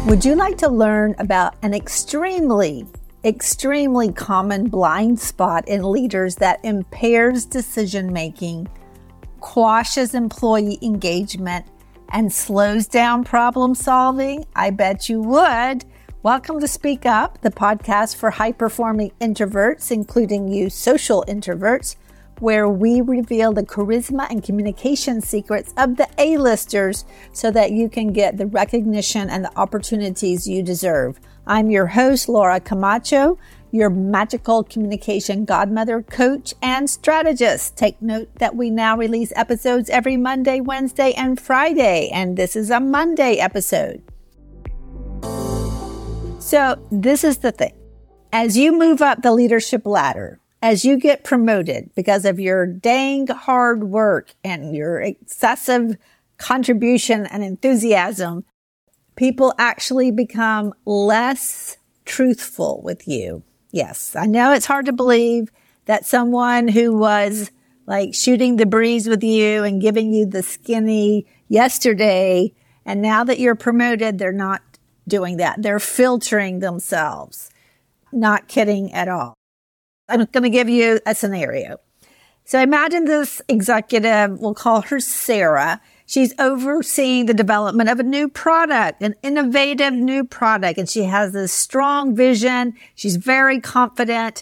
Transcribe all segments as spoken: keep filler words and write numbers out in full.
Would you like to learn about an extremely, extremely common blind spot in leaders that impairs decision-making, quashes employee engagement, and slows down problem solving? I bet you would. Welcome to Speak Up, the podcast for high-performing introverts, including you social introverts, where we reveal the charisma and communication secrets of the A-listers so that you can get the recognition and the opportunities you deserve. I'm your host, Laura Camacho, your magical communication godmother, coach, and strategist. Take note that we now release episodes every Monday, Wednesday, and Friday, and this is a Monday episode. So this is the thing. As you move up the leadership ladder, as you get promoted because of your dang hard work and your excessive contribution and enthusiasm, people actually become less truthful with you. Yes, I know it's hard to believe that someone who was like shooting the breeze with you and giving you the skinny yesterday, and now that you're promoted, they're not doing that. They're filtering themselves. Not kidding at all. I'm going to give you a scenario. So imagine this executive, we'll call her Sarah. She's overseeing the development of a new product, an innovative new product, and she has this strong vision. She's very confident,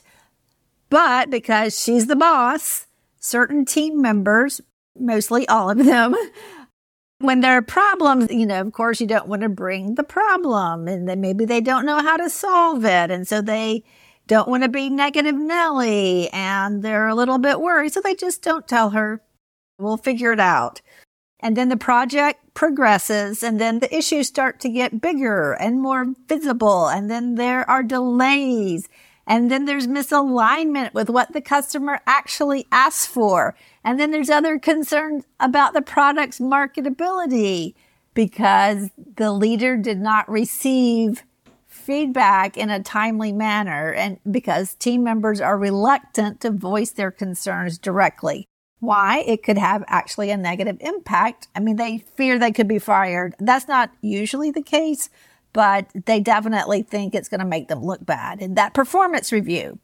but because she's the boss, certain team members, mostly all of them, when there are problems, you know, of course, you don't want to bring the problem, and then maybe they don't know how to solve it, and so they don't want to be negative Nelly, and they're a little bit worried, so they just don't tell her. We'll figure it out. And then the project progresses, and then the issues start to get bigger and more visible, and then there are delays, and then there's misalignment with what the customer actually asked for, and then there's other concerns about the product's marketability because the leader did not receive feedback in a timely manner, and because team members are reluctant to voice their concerns directly. Why? It could have actually a negative impact. I mean, they fear they could be fired. That's not usually the case, but they definitely think it's going to make them look bad in that performance review.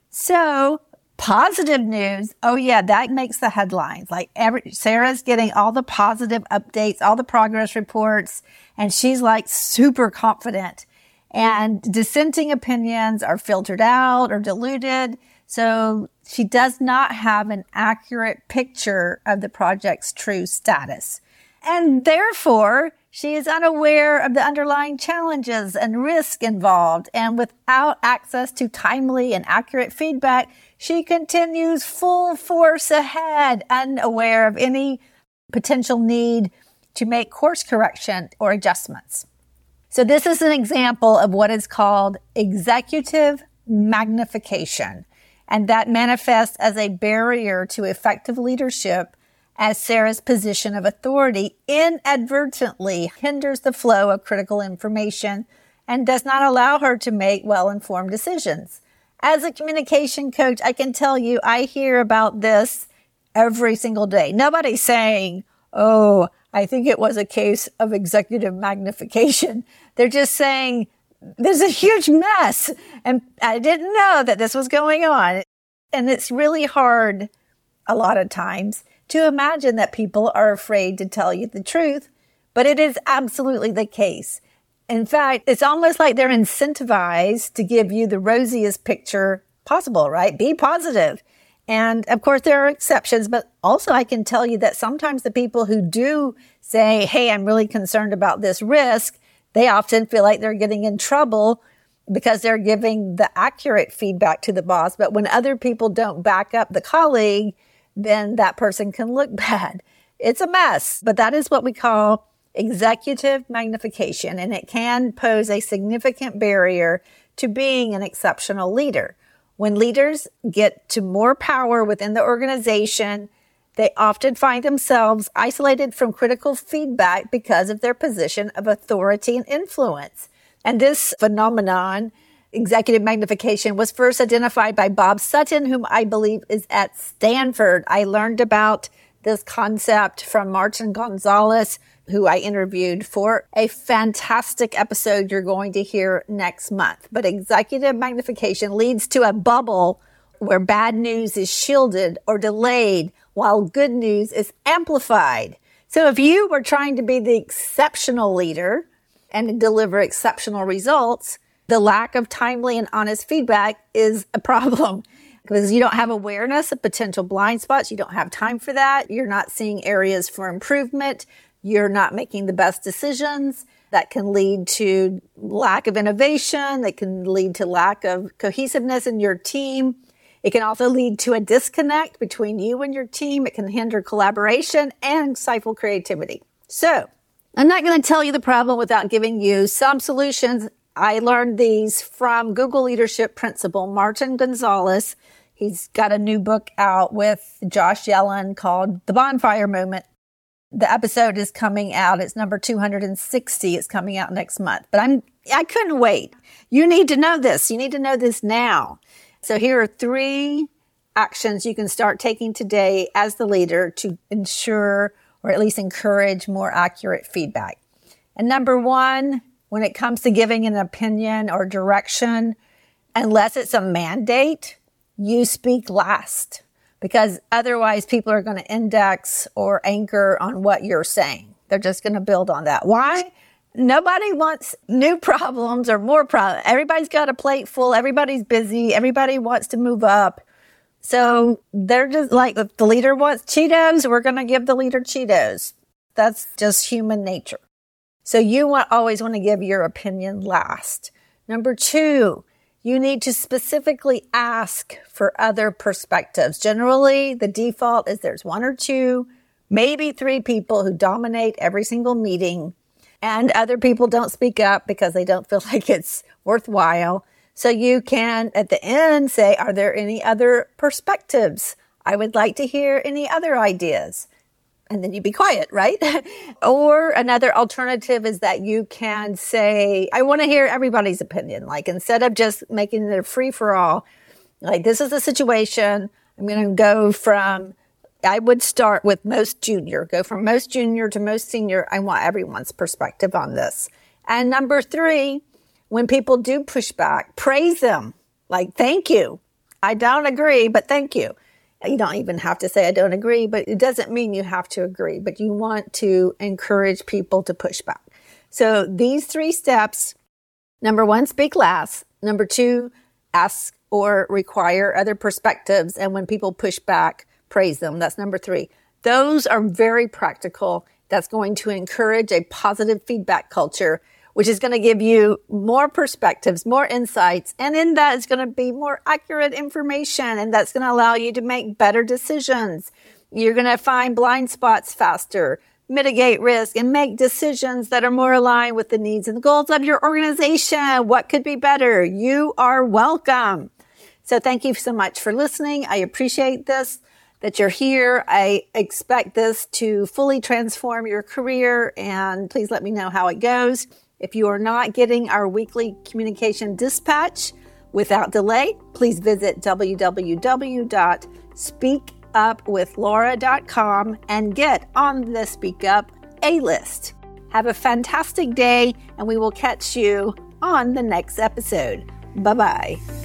So positive news. Oh yeah, that makes the headlines. Like every, Sarah's getting all the positive updates, all the progress reports, and she's like super confident. And dissenting opinions are filtered out or diluted. So she does not have an accurate picture of the project's true status. And therefore, she is unaware of the underlying challenges and risk involved. And without access to timely and accurate feedback, she continues full force ahead, unaware of any potential need to make course correction or adjustments. So this is an example of what is called executive magnification, and that manifests as a barrier to effective leadership as Sarah's position of authority inadvertently hinders the flow of critical information and does not allow her to make well-informed decisions. As a communication coach, I can tell you I hear about this every single day. Nobody's saying, oh, I think it was a case of executive magnification. They're just saying, there's a huge mess, and I didn't know that this was going on. And it's really hard a lot of times to imagine that people are afraid to tell you the truth, but it is absolutely the case. In fact, it's almost like they're incentivized to give you the rosiest picture possible, right? Be positive. And of course, there are exceptions, but also I can tell you that sometimes the people who do say, hey, I'm really concerned about this risk, they often feel like they're getting in trouble because they're giving the accurate feedback to the boss. But when other people don't back up the colleague, then that person can look bad. It's a mess, but that is what we call executive magnification, and it can pose a significant barrier to being an exceptional leader. When leaders get to more power within the organization, they often find themselves isolated from critical feedback because of their position of authority and influence. And this phenomenon, executive magnification, was first identified by Bob Sutton, whom I believe is at Stanford. I learned about this concept from Martin Gonzalez, who I interviewed for a fantastic episode you're going to hear next month. But executive magnification leads to a bubble where bad news is shielded or delayed while good news is amplified. So if you were trying to be the exceptional leader and deliver exceptional results, the lack of timely and honest feedback is a problem because you don't have awareness of potential blind spots. You don't have time for that. You're not seeing areas for improvement. You're not making the best decisions. That can lead to lack of innovation. That can lead to lack of cohesiveness in your team. It can also lead to a disconnect between you and your team. It can hinder collaboration and stifle creativity. So I'm not going to tell you the problem without giving you some solutions. I learned these from Google Leadership Principle. Martin Gonzalez, he's got a new book out with Josh Yellen called The Bonfire Moment. The episode is coming out. It's number two hundred sixty. It's coming out next month. But I'm, I couldn't wait. You need to know this. You need to know this now. So here are three actions you can start taking today as the leader to ensure or at least encourage more accurate feedback. And number one, when it comes to giving an opinion or direction, unless it's a mandate, you speak last. Because otherwise people are going to index or anchor on what you're saying. They're just going to build on that. Why? Nobody wants new problems or more problems. Everybody's got a plate full. Everybody's busy. Everybody wants to move up. So they're just like, if the leader wants Cheetos, we're going to give the leader Cheetos. That's just human nature. So you want, always want to give your opinion last. Number two, you need to specifically ask for other perspectives. Generally, the default is there's one or two, maybe three people who dominate every single meeting, and other people don't speak up because they don't feel like it's worthwhile. So you can, at the end, say, are there any other perspectives? I would like to hear any other ideas. And then you be quiet, right? Or another alternative is that you can say, I want to hear everybody's opinion. Like instead of just making it a free for all, like this is the situation. I'm going to go from, I would start with most junior, go from most junior to most senior. I want everyone's perspective on this. And number three, when people do push back, praise them. Like, thank you. I don't agree, but thank you. You don't even have to say, I don't agree, but it doesn't mean you have to agree, but you want to encourage people to push back. So these three steps, number one, speak last. Number two, ask or require other perspectives. And when people push back, praise them. That's number three. Those are very practical. That's going to encourage a positive feedback culture, which is going to give you more perspectives, more insights. And in that is going to be more accurate information. And that's going to allow you to make better decisions. You're going to find blind spots faster, mitigate risk, and make decisions that are more aligned with the needs and the goals of your organization. What could be better? You are welcome. So thank you so much for listening. I appreciate this, that you're here. I expect this to fully transform your career. And please let me know how it goes. If you are not getting our weekly communication dispatch without delay, please visit w w w dot speak up with laura dot com and get on the Speak Up A-list. Have a fantastic day, and we will catch you on the next episode. Bye-bye.